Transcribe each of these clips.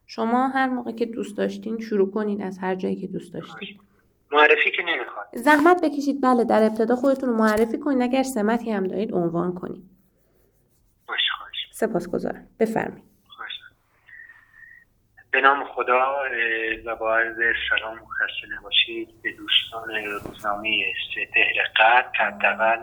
شما هر موقع که دوست داشتین شروع کنین از هر جایی که دوست داشتین. معرفی که نمیخواد. زحمت بکشید. بله، در ابتدا خودتون رو معرفی کنین. اگر سمتی هم دارید عنوان کنین. خواهش. سپاسگزارم. بفرمایید. به نام خدا و با عرض سلام و خسته نباشید به دوستان روزنامه سپهر غرب. حداقل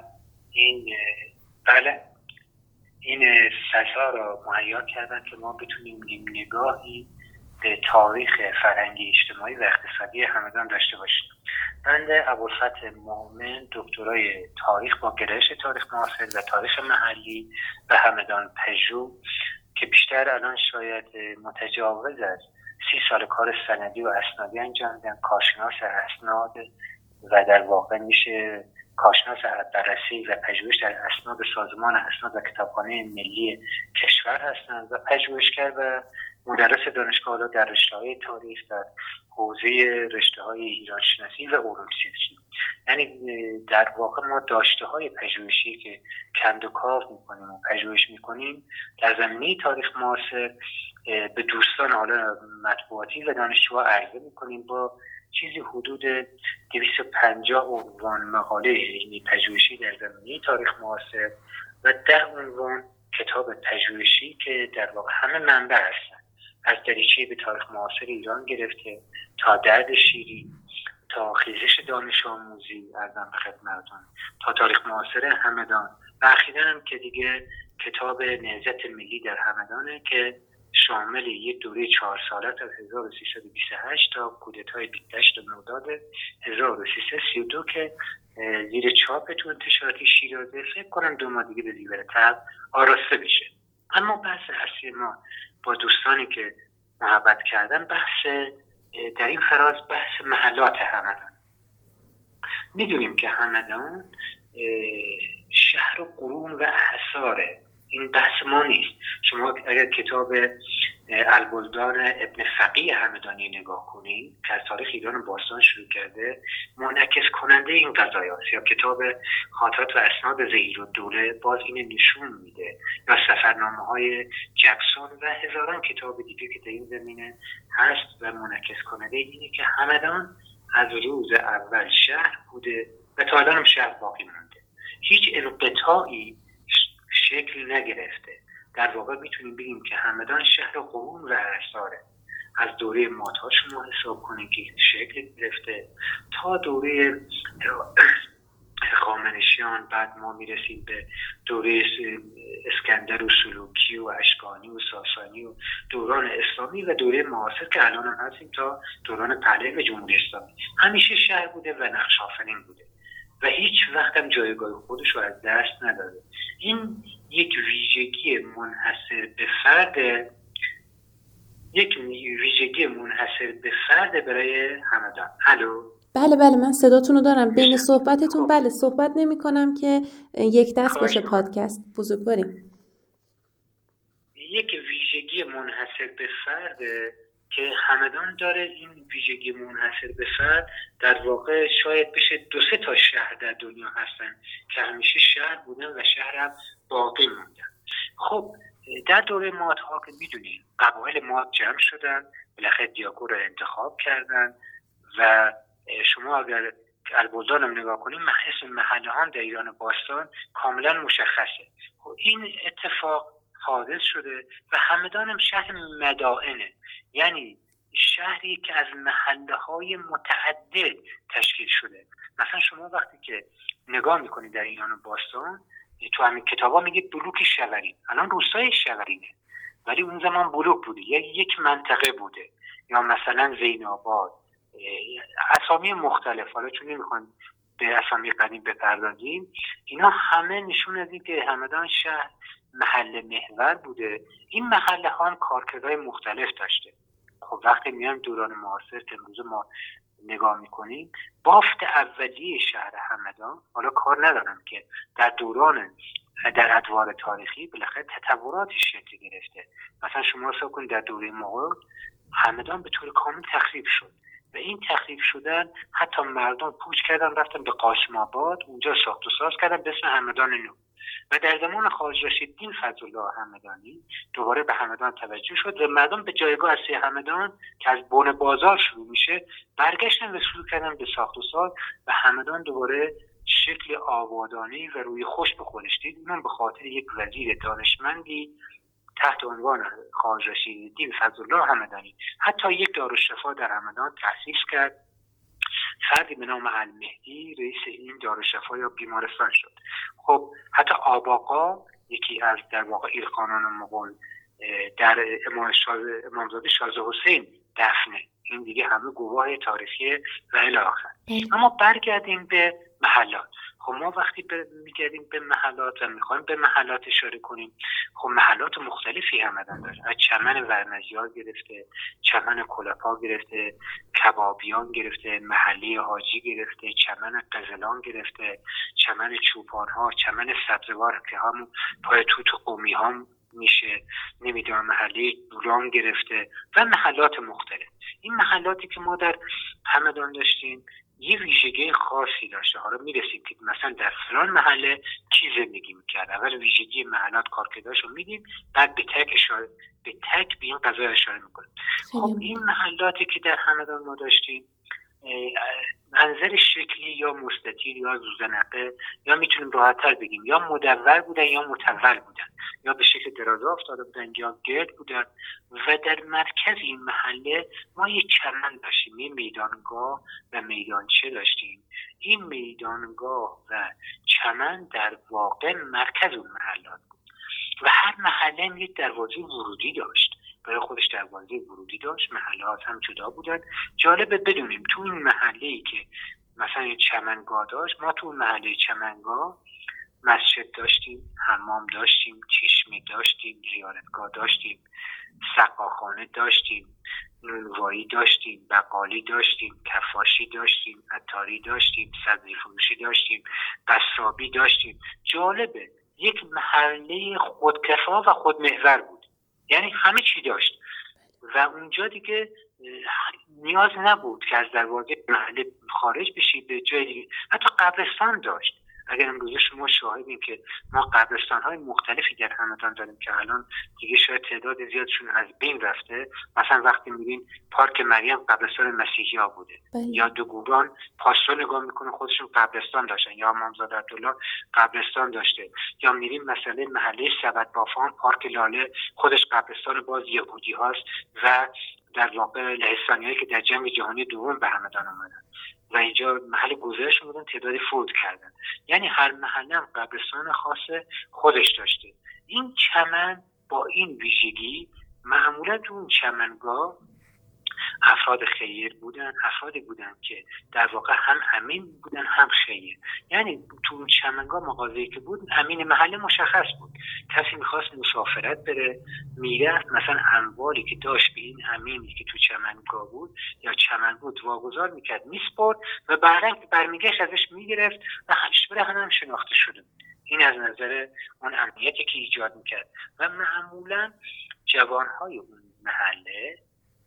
این فضا را مهیا کردن که ما بتونیم نگاهی به تاریخ فرهنگی، اجتماعی و اقتصادی همدان داشته باشیم. بنده ابوالفتح مومن دکترای تاریخ با گرایش تاریخ معاصر و تاریخ محلی و همدان پژو که بیشتر الان شاید متجاوز از 30 سال کار سندی و اسنادی انجام دادم، کارشناس اسناد و در واقع میشه کارشناس بررسی و پژوهش در اسناد سازمان اسناد و کتابخانه ملی کشور هستند و پژوهشگر و مدرس دانشگاه در رشته‌های تاریخ در حوزه رشته‌های ایرانشناسی و علوم سیاسی. یعنی در واقع ما داشته‌های پژوهشی که کند و کاو می‌کنیم و پژوهش می‌کنیم در زمینه تاریخ معاصر به دوستان حالا مطبوعاتی و دانشجوها عرضه می‌کنیم با چیزی حدود 250 عنوان مقاله علمی پژوهشی در زمینه تاریخ معاصر و 10 عنوان کتاب پژوهشی که در واقع همه منبع هستن، از دریچه به تاریخ معاصر ایران گرفته تا درد شیرین، تا خیزش دانش آموزی ارزم به خدمتتون، تا تاریخ معاصر همدان و اخیراً هم که دیگه کتاب نهضت ملی در همدانه که شامل یک دوره 4 ساله از 1328 تا کودتای 28 مرداد 1332 که زیر چاپ تو انتشاراتی شیرازه فکر کنم 2 ماه دیگه به زیر تب آراسته بشه. اما بحث اصلی ما با دوستانی که محبت کردن در این فراز بحث محلات همدان. میدونیم که همدان شهر و قرون و احصاره، این بحث ما نیست. شما اگر کتاب البلدان ابن فقیه همدانی نگاه کنید که از تاریخ ایران باستان شروع کرده، منعکس کننده این قضایا است. یا کتاب خاطرات و اسناد ظهیرالدوله باز این نشون میده، یا سفرنامه‌های جکسون و هزاران کتاب دیگه که در این زمینه هست و منعکس کننده اینه که همدان از روز اول شهر بوده و تا الان هم شهر باقی مونده. هیچ انقطاعی شکل نگرفته. در واقع میتونیم بگیم که همدان شهر قرون و اعصاره. از دوره مادها شما حساب کنید که شکل گرفته تا دوره هخامنشیان، بعد ما میرسیم به دوره اسکندر و سلوکی و اشکانی و ساسانی و دوران اسلامی و دوره معاصر که الان هم هستیم تا دوران پهلوی و جمهوری اسلامی. همیشه شهر بوده و نقش آفرین بوده و هیچ وقت هم جایگاه خودش رو از دست نداده. این یک ویژگی منحصر به فرد برای همدان. الو؟ بله من صداتون رو دارم. بین صحبتتون بله صحبت نمی کنم که یک دست باشه پادکست. بزرگواریم. یک ویژگی منحصر به فرد که همدان داره. این ویژگی منحصر به فرد در واقع شاید بشه 2-3 تا شهر در دنیا هستن که همیشه شهر بودن و شهر هم باقی موندن. خب در دوره مادها که میدونید قبایل ماد جمع شدن، بالاخره دیاکو رو انتخاب کردن و شما اگر البلدان هم نگاه کنید اسم محله هم در ایران باستان کاملا مشخصه. خب این اتفاق حادث شده و همدان هم شهر مدائنه، یعنی شهری که از محله‌های متعدد تشکیل شده. مثلا شما وقتی که نگاه میکنید در ایران باستان تو همین کتابا میگه بلوک شورین، الان روستای شورینه ولی اون زمان بلوک بوده، یک منطقه بوده. یا مثلا زین‌آباد، اسامی مختلف. حالا چون نمیخوام به اسامی قدیم بپردازیم، اینا همه نشون میده که همدان شهر محل محور بوده. این محله ها هم کارکردهای مختلف داشته. خب وقتی میایم دوران معاصر که امروز ما نگاه میکنیم، بافت اولیه شهر همدان، حالا کار ندارم که در ادوار تاریخی بالاخره تطوراتی شکل گرفته. مثلا شما حساب کنید در دوره مغول همدان به طور کامل تخریب شد و این تخریب شدن حتی مردم کوچ کردن رفتن به قاسم آباد، اونجا ساخت و ساز کردن به اسم همدان نو. و در زمان خواجه رشیدالدین فضلالله همدانی دوباره به همدان توجه شد و مردم به جایگاه اصلی همدان که از بن بازار شروع میشه برگشتن و شروع کردن به ساخت و ساز و همدان دوباره شکل آبادانه‌ای و روی خوش به خودش دید. اونم به خاطر یک وزیر دانشمندی تحت عنوان خواجه رشیدالدین فضلالله همدانی. حتی یک دارالشفا در همدان تأسیس کرد. فردی به نام المهدی رئیس این دارالشفا یا بیمارستان شد. خب حتی آباقا یکی از در واقع ایلخانان مغول در امامزاده شازده حسین دفنه. این دیگه همه گواه تاریخی و الی آخر. اما برگردیم به محلات. خب ما وقتی میگردیم به محلات و میخوایم به محلات اشاره کنیم، خب محلات مختلفی همدان داره. از چمن ورمزیار گرفته، چمن کلپا گرفته، کبابیان گرفته، محله حاجی گرفته، چمن قزلان گرفته، چمن چوپانها، چمن سبزوار که همون پای توت قومی ها میشه، نمیدونم محله دوران گرفته و محلات مختلف. این محلاتی که ما در همدان داشتیم یه ویژگی خاصی داشته. حالا میرسیم که مثلا در فلان محله کی زندگی میکرد. اول ویژگی محلات کارکرداش رو میدیم، بعد به تک به این قضا اشاره میکنیم. خب این محلاتی که در همدان ما داشتیم منظر شکلی یا مستطیل یا زوزنقه یا میتونیم راحت‌تر بگیم یا مدور بودن یا متول بودن، یا به شکل درازا افتاده بودن یا گرد بودن. و در مرکز این محله ما یک چمن داشتیم، یه میدانگاه و میدانچه داشتیم. این میدانگاه و چمن در واقع مرکز اون محلات بود و هر محله یک دروازه ورودی داشت. برای خودش دروازه ورودی داشت. محلات هم جدا بودن. جالبه بدونیم تو این محله‌ای که مثلا چمنگاه داشت، ما تو محله چمنگاه مسجد داشتیم، حمام داشتیم، چشمه داشتیم، زیارتگاه داشتیم، سقاخانه داشتیم، نونوایی داشتیم، بقالی داشتیم، کفاشی داشتیم، عطاری داشتیم، سبزی فروشی داشتیم، قصابی داشتیم. جالبه یک محله خودکفا و خودمحور بود، یعنی همه چی داشت و اونجا دیگه نیاز نبود که از دروازه محله خارج بشی به جای دیگه. حتی قبرستان داشت. اگر امروزه شما شاهدین که ما قبرستان‌های مختلفی در همدان داریم که الان دیگه شاید تعداد زیادشون از بین رفته. مثلا وقتی می‌بینین پارک مریم قبرستان مسیحی‌ها بوده، یا دوگوران پاستو نگاه می‌کنه خودشون قبرستان داشتن، یا امامزاده عبدالله قبرستان داشته، یا میریم مثلا محله سبد بافان پارک لاله خودش قبرستان باز یهودی هاست و در واقع لهستانیایی که در جنگ جهانی دوم به همدان آمدن و اینجا محل گذرش بودن، تعدادی فوت کردن. یعنی هر محله هم قبرستان خاص خودش داشته. این چمن با این ویژگی معمولا تو اون چمنگاه افراد خیر بودن، افرادی بودن که در واقع هم امین بودن هم خیر. یعنی تو اون چمنگاه مغازه‌ای که بود امین محله مشخص بود. کسی میخواست مسافرت بره میرفت، مثلا اموالی که داشت به این امینی که تو چمنگاه بود یا چمن بود واگذار میکرد، میسپرد و برمیگشت ازش میگرفت و هم شناخته شده. این از نظر اون امنیتی که ایجاد میکرد. و معمولا جوانهای اون محله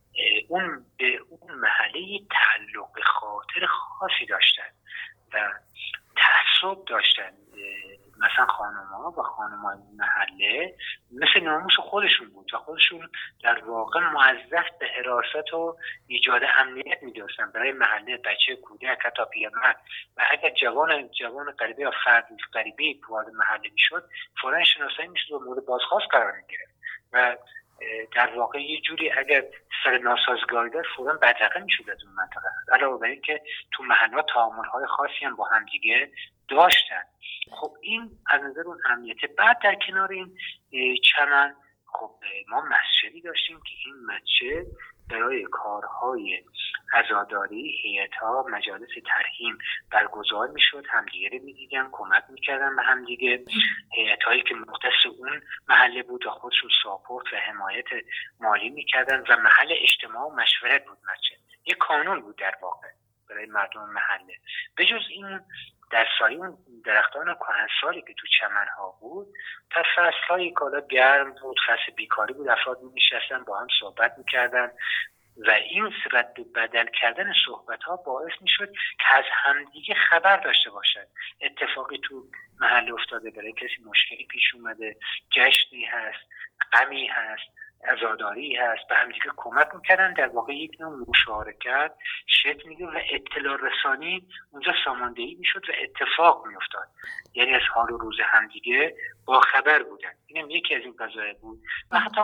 به اون محله تعلق خاطر خاصی داشتن و تعصب داشتن. مثلا خانم‌ها و خانم‌های محله مثل ناموس خودشون بود و خودشون در واقع موظف به حراست و ایجاد امنیت می‌داشتن برای محله، بچه، کودک، حتی پیرمرد. و اگر جوان غریبه یا فرد غریبه وارد محله میشد فوراً شناسایی میشد و مورد بازخواست قرار می‌گرفت و در واقع یه جوری اگر سر ناسازگاری داشت فوراً بدرقه میشد از اون منطقه. علاوه بر این که تو محلات تعامل‌های خاصی هم با هم دیگه داشتن. خب این از نظر اون امنیت. بعد در کنار این چمن خب ما مسجدی داشتیم که این مسجد برای کارهای عزاداری هیئت‌ها مجالس ترحیم برگزار میشد، همدیگه رو می‌دیدن، کمک می‌کردن به همدیگه. هیئت‌هایی که مختص اون محله بود و خودشون ساپورت و حمایت مالی می‌کردن و محل اجتماع و مشورت بود مسجد. یک کانون بود در واقع برای مردم محله. به جز این در سایه اون درختان کهنسالی که تو چمن‌ها بود، تا فصل‌هایی که حالا گرم بود، فصل بیکاری بود، افراد می‌نشستن با هم صحبت می‌کردن و این رد و بدل کردن صحبت ها باعث میشد که از همدیگه خبر داشته باشد. اتفاقی تو محل افتاده، برای کسی مشکلی پیش اومده، جشنی هست، غمی هست، عزاداری هست، به همدیگه کمک میکردن. در واقع یک نوع مشارکت شکل میگیره و اطلاع رسانی اونجا ساماندهی میشد و اتفاق میافتاد. یعنی از حال و روز همدیگه با خبر بودن. اینم یکی از این قضایا بود. و حتی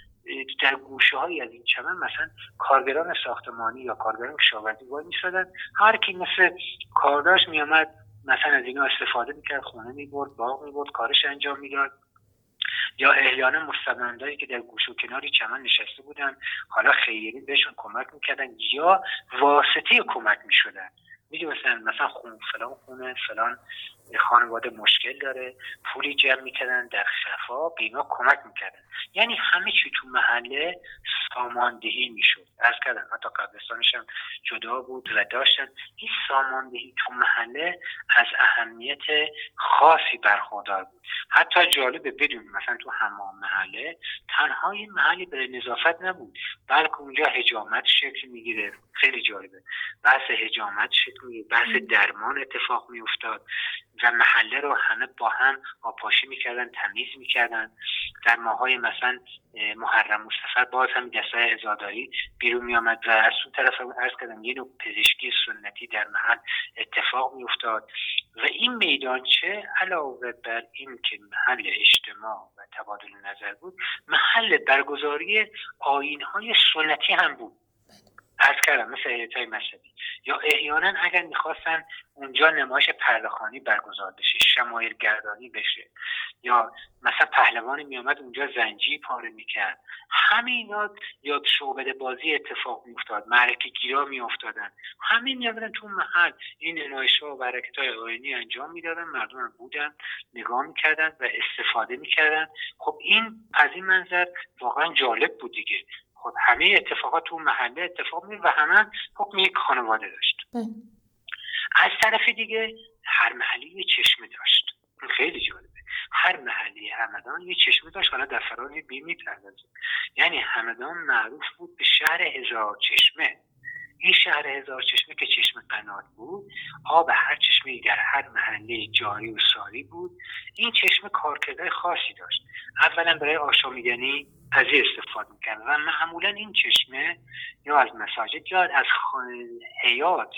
در گوشه هایی از این چمن مثلا کارگران ساختمانی یا کارگران کشاورزی وای میسادن، هر کی مثل کارداش میامد مثلا از اینا استفاده میکرد، خونه میبرد، باغ میبرد، کارش انجام میداد. یا احیانا مستمندایی که در گوش و کناری چمن نشسته بودن، حالا خیری بهشون کمک میکردن یا واسطه کمک میشدن. میگه مثلا فلان خونه فلان خانواده مشکل داره، پولی جمع میکردن در خفا، بینا کمک میکردن. یعنی همه چی تو محله ساماندهی میشد. از کردن حتی قبرستانش هم جدا بود و داشتن. این ساماندهی تو محله از اهمیت خاصی برخوردار بود. حتی جالبه بدون مثلا تو حمام محله تنها این محلی برای نظافت نبود، بلکه اونجا حجامت شکل میگیره. خیلی جالبه، بحث حجامت شکل میگیره، بحث درمان اتفاق میافتاد و محله رو همه با هم آبپاشی میکردن، تمیز میکردن. در ماهای مثلا محرم و صفر باز هم دستای عزاداری بیرون میامد و از اون طرف هم عرض کردم یه نوع پزشکی سنتی در محل اتفاق میافتاد. و این میدانچه علاوه بر این که محل اجتماع و تبادل نظر بود، محل برگزاری آیین‌های سنتی هم بود. عرض کردم مثل هیئت‌های مذهبی، یا احیانا اگر میخواستن اونجا نمایش پرده‌خوانی برگزار بشه، شمایل گردانی بشه، یا مثلا پهلوانی میامد اونجا زنجیر پاره میکرد، همینا، یا شعبده بازی اتفاق میافتاد، معرکه گیرا میافتادن، همین میامدن تو محل این نمایش‌ها و حرکت‌های آیینی انجام میدادن، مردم بودن نگاه میکردن و استفاده میکردن. خب این از این منظر واقعا جالب بود دیگه. خب همه اتفاقات تو محله اتفاق می‌افتاد و همه حکم یک خانواده داشت. از طرف دیگه هر محله یه چشمه داشت. این خیلی جالبه. هر محله همدان یه چشمه داشت. حالا در فرار می‌پردازیم. یعنی همدان معروف بود به شهر هزار چشمه. این شهر هزار چشمه که چشمه قنات بود، آب هر چشمه‌ای در هر محله جاری و ساری بود. این چشمه کارکردهای خاصی داشت. اولا برای آشامیدنی از استفاده می‌کرد و معمولا این چشمه یا از مساجد یا از حیات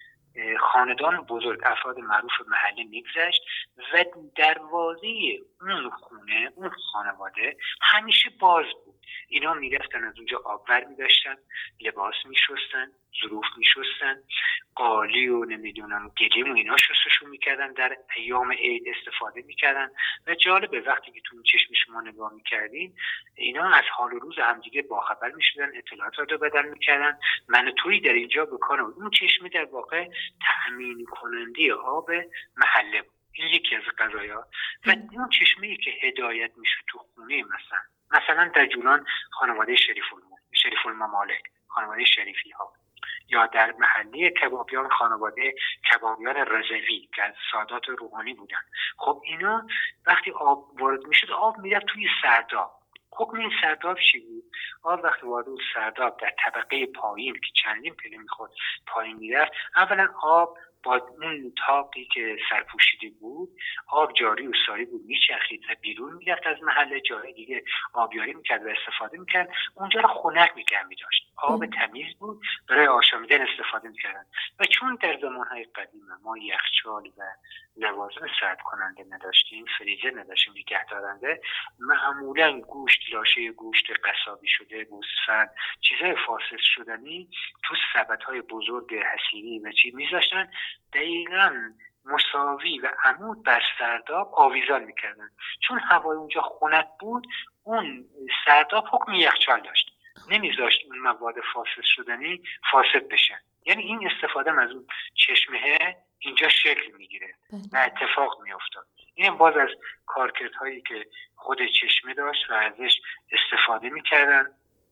خاندان بزرگ، افراد معروف محله میگذشت و دروازه اون خونه، اون خانواده همیشه باز بود. اینا میرفتن از اونجا آبور میداشتن، لباس میشستن، ظروف میشستن، قالی و نمیدونم گلیم و اینا شستشون میکردن، در ایام عید استفاده میکردن. و جالبه وقتی که تو این چشم شما نگاه میکردین، اینا از حال و روز همدیگه باخبر میشدن، اطلاعات رو بدل میکردن. من و تویی در اینجا بکنم. اون چشمه در واقع تأمین کننده آب محله بود. این یکی از قضایا. و اون چشمه‌ای که هدایت میشه تو خونه مثلا در جولان خانواده شریف الممالک، خانواده شریفی ها، یا در محله کبابیان خانواده کبابیان رضوی که از سادات روحانی بودن. خب اینا وقتی آب وارد میشد، آب میرفت توی سرداب. حکم این سرداب چی بود؟ آب وقتی وارد سرداب در طبقه پایین که چندین پله میخورد پایین میرفت، اولا آب با اون تاقی که سرپوشیده بود، آب جاری و ساری بود، میچرخید و بیرون میرفت از محله، جای دیگه آبیاری میکرد و استفاده میکرد. اونجا رو خنک نگه میداشت. آب تمیز بود، برای آشامیدن استفاده میکردن. و چون در زمانهای قدیم ما یخچال و لوازم سرد کننده نداشتیم، فریزر نداشتیم نگه دارنده، معمولا گوشت، لاشه گوشت قصابی شده، گوسفند، چیزهای فاسد شدنی تو سبدهای بزرگ حصیری و چی میذاشتن، دقیقاً مساوی و عمود بر سرداب آویزان میکردن. چون هوای اونجا خنک بود، اون سرداب حکم یخچال داشت، نمیذاشت اون مواد فاسد شدنی فاسد بشن. یعنی این استفاده از اون چشمه اینجا شکل میگیره و اتفاق میافتاد. این باز از کارکردهایی که خود چشمه داشت و ازش استفاده میکردن.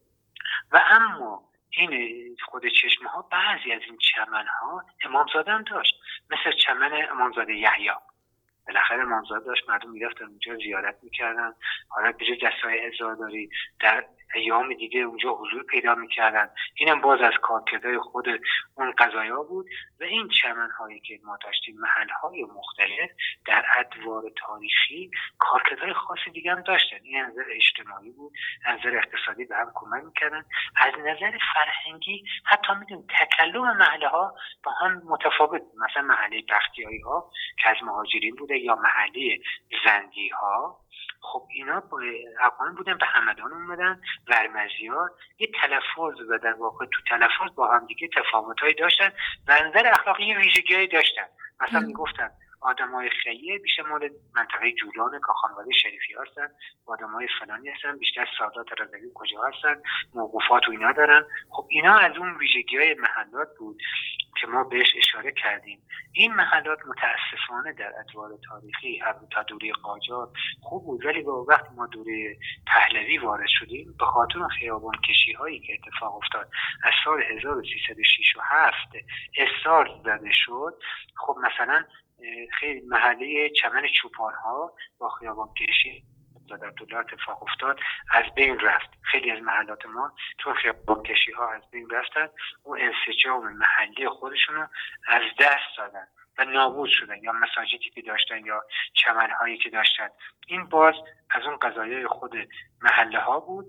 و اما این خود چشمه ها، بعضی از این چمن ها امامزاده هم داشت، مثل چمن امامزاده یحیی. بالاخره امامزاده داشت، مردم میرفتن اونجا زیارت میکردن. حالا به جای دستای عزاداری در ایام دیگه اونجا حضور پیدا میکردن. اینم باز از کارکردهای خود اون قضایا بود. و این چمنهایی که ما داشتیم، محلهای مختلف در ادوار تاریخی کارکردهای خاص دیگه هم داشتن. این از نظر اجتماعی بود، از نظر اقتصادی به هم کمک میکردن، از نظر فرهنگی حتی میدونیم تکلم محله ها با هم متفاوت. مثلا محله بختیاری ها که از مهاجرین بوده، یا محله زندی ها، خب اینا اقوام بودن به همدان اومدن، ورمزیار، یه تلفظ و در واقع تو تلفظ با هم دیگه تفاوتایی داشتن و از نظر اخلاقی ویژگی‌هایی داشتن. مثلا میگفتن آدمای خیه بیشتر مال منطقه جولان که خانواده شریفی هستن، آدمای فلانی هستن، بیشتر سادات رضوی کجا هستن، موقوفات و اینا دارن. خب اینا از اون ویژگی‌های محلات بود که ما بهش اشاره کردیم. این محلات متاسفانه در ادوار تاریخی تا دوره قاجار خوب بود، ولی با وقتی ما دوره پهلوی وارد شدیم به خاطر خیابان کشی هایی که اتفاق افتاد از سال 1306 و 7 استارت زده شد. خب مثلا خیلی محله چمن چوپان ها با خیابان کشی در دولت اتفاق افتاد از بین رفت. خیلی از محلات ما تو خیابان کشی ها از بین رفتن، اون انسجام محلی خودشونو از دست دادن و نابود شدن، یا مساجدی که داشتن یا چمنهایی که داشتن. این باز از اون قضایای خود محله ها بود.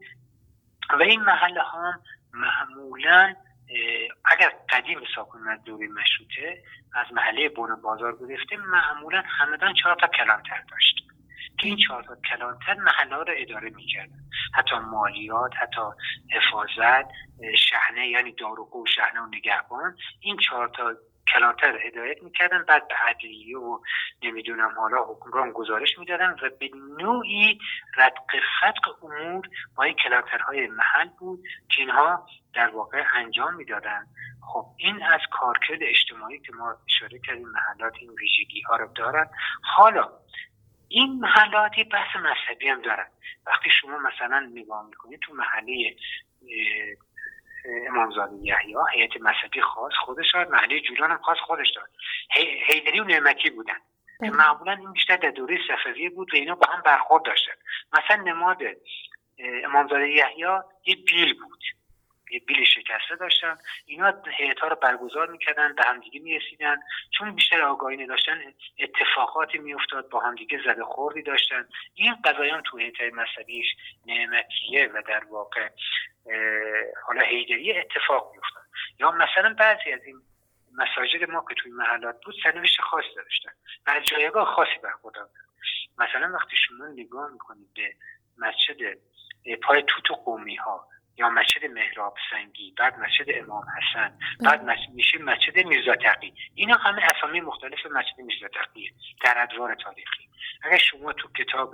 و این محله ها هم معمولا اگر قدیم حساب کنیم از دوره مشروطه، از محله بن بازار گرفته معمولا همدان 4 تا کلانتر داشت که این 4 تا کلانتر محله ها رو اداره میکردن، حتی مالیات، حتی حفاظت، شحنه یعنی داروغو و شحنه و نگهبان، این 4 تا کلانتر هدایت میکردن. بعد به عدلیه و نمیدونم حالا حکمران گزارش میدادن و به نوعی رتق فتق امور با این کلانترهای محل بود که اینها در واقع انجام میدادن. خب این از کارکرد اجتماعی که ما اشاره کردیم، محلات این ویژگی ها رو دارن. حالا این محلات بحث مذهبی هم دارن. وقتی شما مثلا نگاه میکنید تو محله امامزاده یحیی هیئت مذهبی خاص خودش داشت، محله جولان هم خاص خودش داشت، حیدری و نعمتی بودن که معمولا این بیشتر در دوره صفویه بود و اینا با هم برخورد داشتن. مثلا نماد امامزاده یحیی یه بیل بود، یه بیل شکسته داشتن، اینا هیئت‌ها رو برگزار میکردن، به هم دیگه میرسیدن، چون بیشتر آگاهی نداشتن اتفاقاتی میافتاد، با هم دیگه زده خوردی داشتن. این قضایان تو هیئت‌های مذهبیش نعمتیه و در واقع حالا حیدری اتفاق میافتاد. یا مثلا بعضی از این مساجد ما که توی محلات بود سرنوشت خاصی داشتن و از جایگاه خاصی برخوردار بودن. مثلا وقتی شما نگاه میکنید به مسجد پای توت قومی ها یا مسجد مهراب سنگی، بعد مسجد امام حسن، بعد میشه مسجد میرزا تقی، اینا همه اسامی مختلف مسجد میرزا تقیه در ادوار تاریخی. اگر شما تو کتاب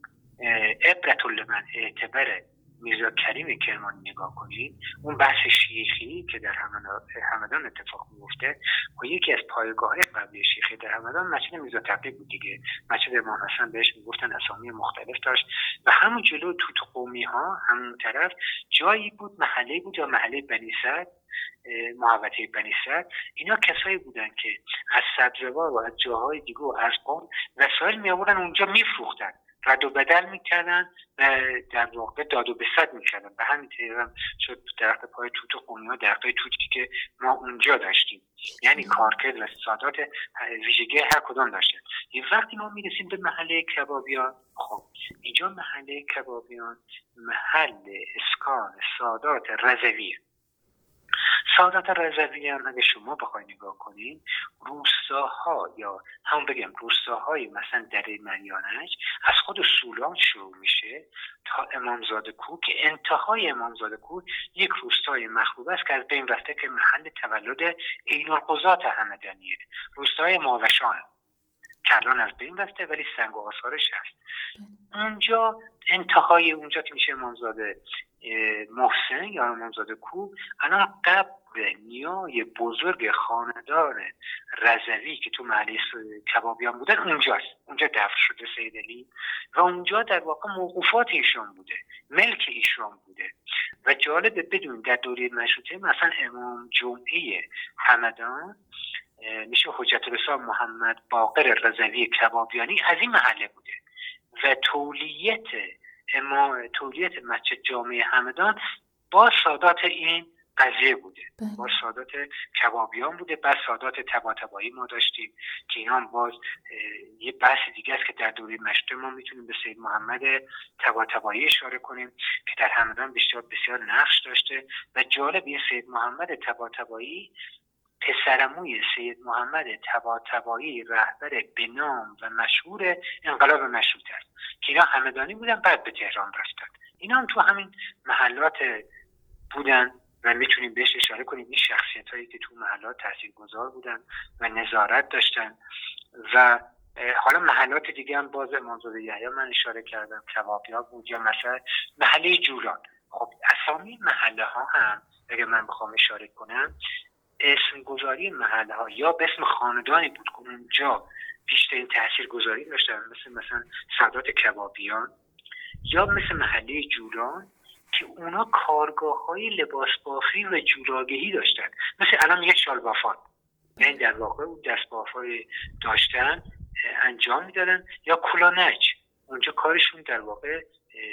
عبرة لمن اعتبر میرزا کریم کرمانی نگاه کنید، اون بحث شیخی که در همدان اتفاق میفته و یکی از پایگاه‌های قبلی شیخی در همدان مسجد میرزا تقی بود دیگه. مسجد امام حسن بهش میگفتن اسامی مختلف داشت و همون جلو توت قومی ها همون طرف جایی بود، محله بود یا محله بنی سعد، محوطه بنی سعد. اینا کسایی بودن که از سبزوار و از جاهای دیگه و از قوم وسایل می آوردن اونجا میفروختن، رد و بدل میکردن و در واقع داد و بسد میکردن. به همین طریق شد درخت پای توت قومی ها درخت توتی که ما اونجا داشتیم. یعنی کارکرد و سادات ویژگی هر کدام داشتن. این وقتی ما میرسیم به محله کبابیان، خب اینجا محله کبابیان محل اسکان سادات رضویه. سادات رضوی هم اگه شما بخوای نگاه کنین، روستاها یا هم بگم روستاهای مثلا دره مریانج از خود سولان شروع میشه تا امامزاده کوه که انتهای امامزاده کوه یک روستای مخروبه است که از بین رفته که محل تولد عین القضات همدانیه. روستای ماوشان که الان از بین رفته ولی سنگ و آثارش هست. اونجا انتهای اونجا که میشه امامزاده محسن یا امامزاده کوه، الان قبر نیای بزرگ خاندان رضوی که تو محله کبابیان بودن اونجاست. اونجا دفن شده سید علی و اونجا در واقع موقوفات ایشون بوده، ملک ایشون بوده. و جالبه بدون در دوره مشروطه مثلا امام جمعه همدان میشه حجت الاسلام محمد باقر رضوی کبابیانی از این محله بوده و تولیت تولیت مسجد جامع همدان با سادات این قضیه بوده، با سادات کبابیان بوده. بعد سادات طباطبایی ما داشتیم که اینا باز یه بحث دیگه است که در دوره مشروطه ما میتونیم به سید محمد طباطبایی اشاره کنیم که در همدان بسیار نقش داشته. و جالب این سید محمد طباطبایی پسرعموی سید محمد طباطبایی رهبر بنام و مشهور انقلاب مشروطه است که اینا همدانی بودن، بعد به تهران رفتن. اینا هم تو همین محلات بودن و میتونیم بهش اشاره کنیم. این شخصیت هایی که تو محلات تاثیرگذار بودن و نظارت داشتن. و حالا محلات دیگه هم باز امامزاده یحیی من اشاره کردم، کبابیا بود، یا مثلا محله جولان. خب اسامی محله ها هم اگه من بخوام اشاره کنم، اسم گذاری محله ها یا به اسم خاندانی بود که اونجا بیشترین تاثیرگذاری داشتن، مثلا سادات کبابیان، یا مثل محله جولان که اونا کارگاه های لباس بافی و جوراگهی داشتن، مثل الان یه شال بافان، یعنی در واقع اون دست بافای داشتن انجام میدادن، یا کلانج. اونجا کارشون در واقع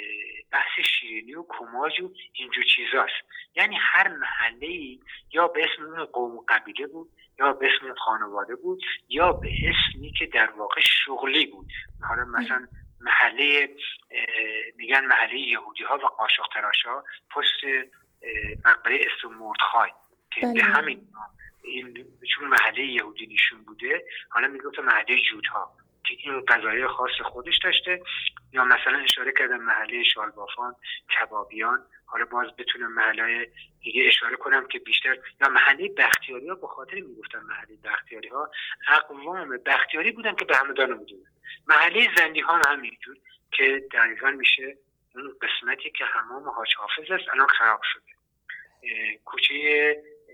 بحث شیرینی و کماج و اینجور چیزاست. یعنی هر محله‌ای یا به اسم اون قوم و قبیله بود، یا به اسم خانواده بود، یا به اسمی که در واقع شغلی بود. حالا مثلا محله میگن محله یهودی ها و قاشق تراشا پشت مقبره استومردخای که به همین این چون محله یهودی نشون بوده، حالا میگه محله جودها که این قضایای خاص خودش داشته. یا مثلا اشاره کردم محله شالبافان، کبابیان. حالا باز بتونم محله دیگه اشاره کنم که بیشتر، یا محله بختیاری ها، به خاطر میگفتن محله بختیاری ها اقوام بختیاری بودن که به همدان بودن. محله زندیهان همینجور که دقیقا میشه اون قسمتی که حمام حاج حافظ است الان خراب شده. کوچه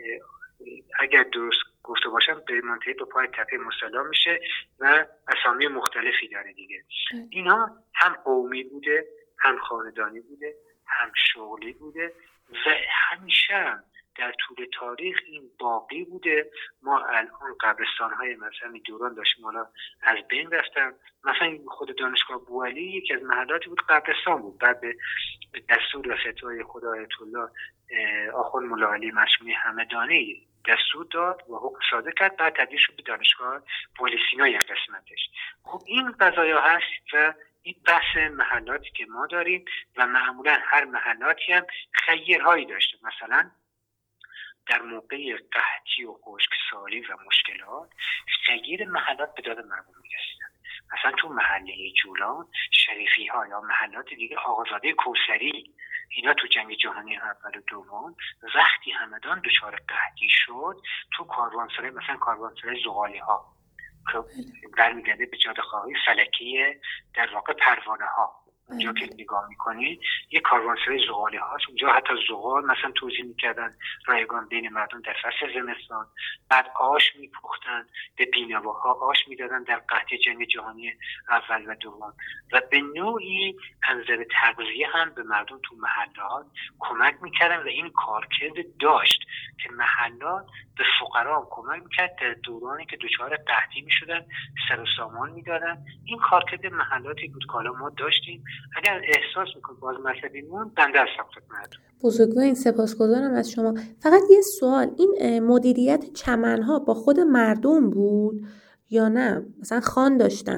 اگر درست گفته باشم به منتهی به پای تپه مصلی میشه و اسامی مختلفی داره دیگه. اینا هم قومی بوده، هم خاندانی بوده، هم شغلی بوده و همیشه در طول تاریخ این باقی بوده. ما الان قبرستان‌های مثلا دوران داشتیم حالا از بین رفتن. مثلا خود دانشگاه بوعلی یکی از محلاتی بود قبرستان بود. بعد به دستور و فتوای خدا آیت الله آخوند ملا علی مشموعی همدانی دستور داد و حکم صادر کرد، بعد تبدیل شد به دانشگاه بوعلی سینا یک قسمتش. خب این قضایا هست و این بحث محلاتی که ما داریم و معمولا هر محلاتی هم خیرهایی داشته. مثلا در موقع قحطی و خشکسالی و مشکلات خیر محلات به داد مردم می‌رسیدن. مثلا تو محله جولان شریفی ها یا محلات دیگه، آقازاده کوثری، اینا تو جنگ جهانی اول و دوم وقتی همدان دچار قحطی شد تو کاروانسرای، مثلا کاروانسرای زغالی ها که برمیگرده به جاده خواهی فلکی در واقع پروانه ها، اونجا که نگاه میکنی یه کاروانسرای زغالی هاست. اونجا حتی زغال مثلا توزیع میکردن رایگان بین مردم در فصل زمستان. بعد آش میپختن به بینواها، آش میدادن در قحطی جنگ جهانی اول و دوم و به نوعی از نظر تغذیه هم به مردم تو محلات کمک میکردن و این کارکرد داشت که محلات به فقرا هم کمک میکرد در دورانی که دچار قحطی میشدن سر و سامان میدادن. این کارکرد محلاتی بود که حالا ما داشتیم. اگر احساس میکنید باز مذهبیمون بنده هستم خدمتتون. بزرگوارین سپاسگزارم از شما. فقط یه سوال، این مدیریت چمنها با خود مردم بود یا نه مثلا خان داشتن؟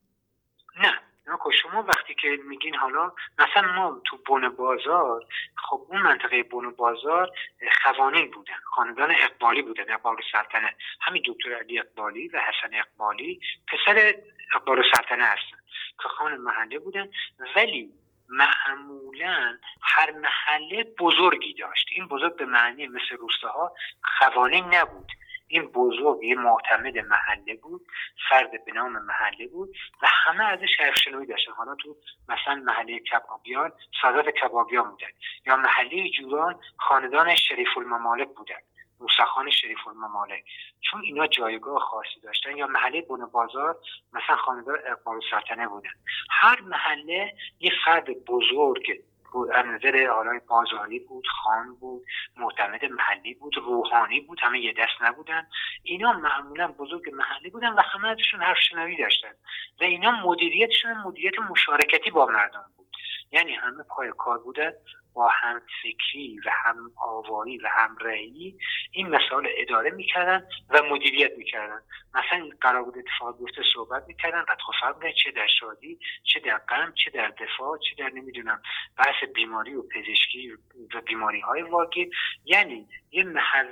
نه شما وقتی که میگین حالا مثلا ما تو بن بازار، خب اون منطقه بن بازار خوانین بودن، خاندان اقبالی بودن، اقبال سلطنه. همین دکتر علی اقبالی و حسن اقبالی پسر اقبال سلطنه هستن که خان محله بودن، ولی معمولا هر محله بزرگی داشت. این بزرگ به معنی مثل روستاها خوانین نبود. این بزرگ یه معتمد محله بود، فرد به نام محله بود و همه ازش حرفشنوی داشتن. حالا تو مثلا محله کبابیان سادات کبابیان بودن، یا محله جولان خاندان شریف الممالک بودن، موسیخان شریف الممالک، چون اینا جایگاه خاصی داشتن. یا محله بن بازار مثلا خاندان اقبال سلطنه بودن. هر محله یه فرد بزرگ بود، از نظر حالای بازاری بود، خان بود، معتمد محلی بود، روحانی بود، همه یه دست نبودن. اینا معمولا بزرگ محلی بودن و همه ازشون حرف شنوی داشتن و اینا مدیریتشون مدیریت مشارکتی با مردم بود. یعنی همه پای کار بودن، با هم فکری و هم آوایی و هم رأیی این مسائل اداره میکردن و مدیریت میکردن. مثلا قرار بود اتفاق بیفته صحبت میکردن، بعد خب چه در شادی، چه در غم، چه در دفاع، چه در نمیدونم بحث بیماری و پزشکی و بیماری های واگیر. یعنی یه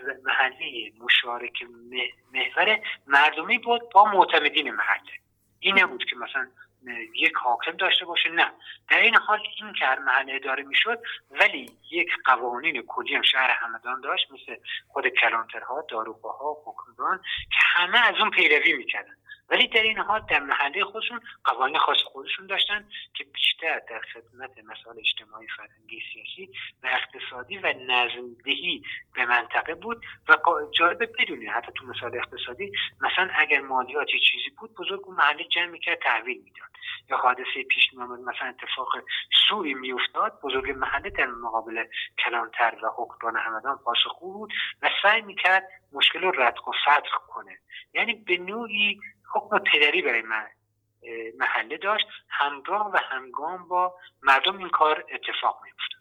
محله مشارک محور مردمی بود با معتمدین محله. این نبود که مثلا یک حاکم داشته باشه، نه، در این حال این که هر محله اداره میشد ولی یک قوانین کلی هم شهر همدان داشت، مثل خود کلانترها، داروغاها، حکمران، که همه از اون پیروی میکردن. ولی در این حال در محله خودشون قوانین خاص خودشون داشتن که بیشتر در خدمت مسائل اجتماعی، فرهنگی، سیاسی و اقتصادی و نظم‌دهی به منطقه بود. و جالب بدونید حتی تو مسائل اقتصادی مثلا اگر مالیاتی چیزی بود، بزرگ اون محله جمع میکرد تحویل میداد، یا حادثه پیش میامد مثلا اتفاق سوئی میافتاد، بزرگ محله در مقابل کلانتر و حکمران همدان پاسخگو بود و سعی میکرد مشکل رو ردع و فتح کنه. یعنی به نوعی حکم پدری برای محله داشت، همراه و همگام با مردم این کار اتفاق میفته.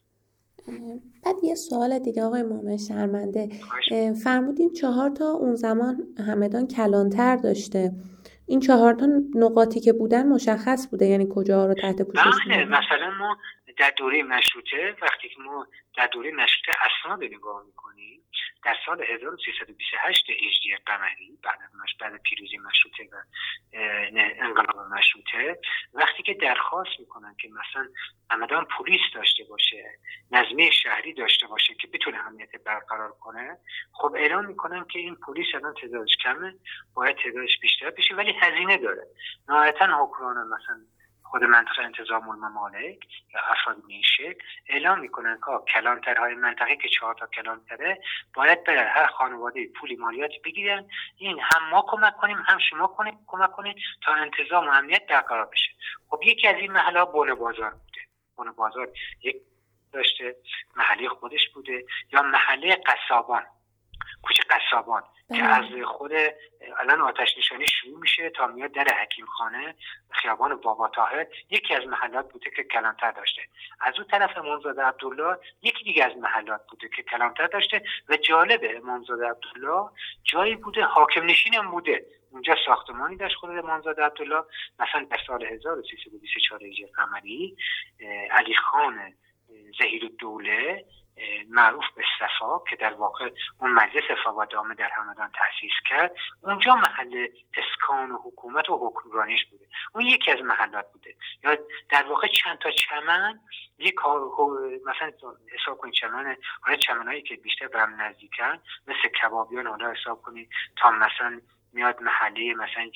بعد یه سوال دیگه آقای مومن شرمنده، فرمودین 4 تا اون زمان همدان کلانتر داشته، این 4 تا نقاطی که بودن مشخص بوده، یعنی کجا رو تحت پوشش بله، مثلا ما در دوره مشروطه، وقتی که ما در دوره مشروطه اسناد نگاه میکنیم، در سال 1328 هجری قمری بعد پیروزی مشروطه و انقلاب مشروطه، وقتی که درخواست میکنن که مثلا همدان پلیس داشته باشه، نظمیه شهری داشته باشه که بتونه امنیت برقرار کنه، خب اعلام میکنن که این پلیس الان تعدادش کمه، باید تعدادش بیشتر بشه، ولی هزینه داره. نهایتا حکمران مثلا خود منطقه انتظام الممالک یا افراد این شکل اعلام میکنن که کلانترهای منطقه که 4 تا کلانتره باید برای هر خانواده پولی مالیاتی بگیرن، این هم ما کمک کنیم هم شما کمک کنید تا انتظام و امنیت برقرار بشه. خب یکی از این محله بن بازار بوده. بن بازار یک داشته، محله خودش بوده، یا محله قصابان، کوچه قصابان که از خود الان آتش نشانی شروع میشه تا میاد در حکیم خانه، خیابان بابا طاهر، یکی از محلات بوده که کلانتر داشته. از اون طرف امامزاده عبدالله یکی دیگه از محلات بوده که کلانتر داشته. و جالبه امامزاده عبدالله جایی بوده حاکم نشینم بوده، اونجا ساختمانی داشت خود امامزاده عبدالله. مثلا در سال 1324 هجری قمری علی خان ظهیرالدوله معروف به صفا که در واقع اون مجلس فوادامه در همدان تأسیس کرد، اونجا محل اسکان و حکومت و حکمرانیش بوده، اون یکی از محلات بوده. یا در واقع چند تا چمن، یک مثلا حساب کنید چمنایی که بیشتر به هم نزدیکن مثل کبابیان، حالا حساب کنید تا مثلا میاد محله مثلا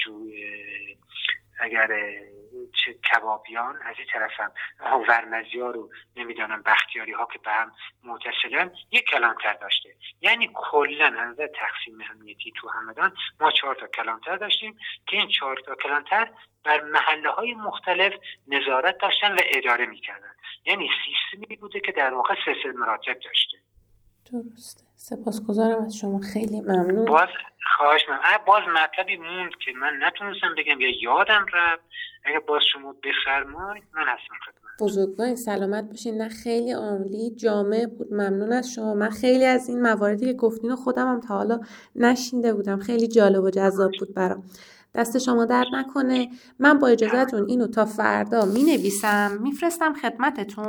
اگر چه کبابیان از این طرف هم ورمزیار رو نمیدانم بختیاری ها که به هم متصلن، یک کلانتر داشته. یعنی کلا از تقسیم امنیتی تو همدان ما 4 تا کلانتر داشتیم که این 4 تا کلانتر بر محله های مختلف نظارت داشتن و اداره میکردن. یعنی سیستمی بوده که در واقع 3 مراتب داشته. درسته. سپاسگزارم از شما، خیلی ممنون. خواهش می‌کنم. باز مطلبی موند که من نتونستم بگم یا یادم رفت، اگه باز شما بفرمایید من هستم خدمت. بزرگوار سلامت باشین. نه خیلی عالی، جامع بود، ممنون از شما. من خیلی از این مواردی که گفتین خودم هم تا حالا نشینده بودم، خیلی جالب و جذاب بود برام. دست شما درد نکنه. من با اجازهتون اینو تا فردا می‌نویسم میفرستم خدمتتون.